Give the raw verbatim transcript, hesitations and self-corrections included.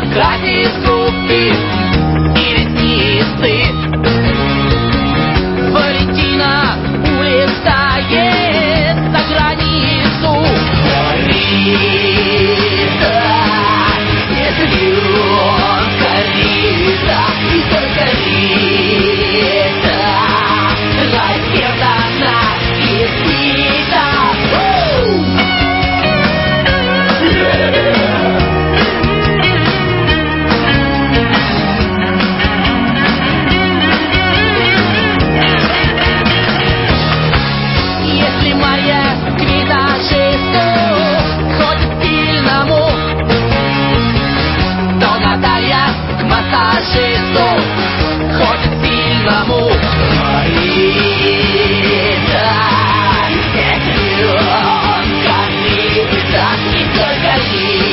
красит губки и ресницы. Валентина улетает за границу. Рита, нет звезд, Рита, и только Рита распевана и спита. Если Марья к визажисту ходит сильному, то Наталья к массажисту ходит сильному. Рита, сестренка Рита, и только Рита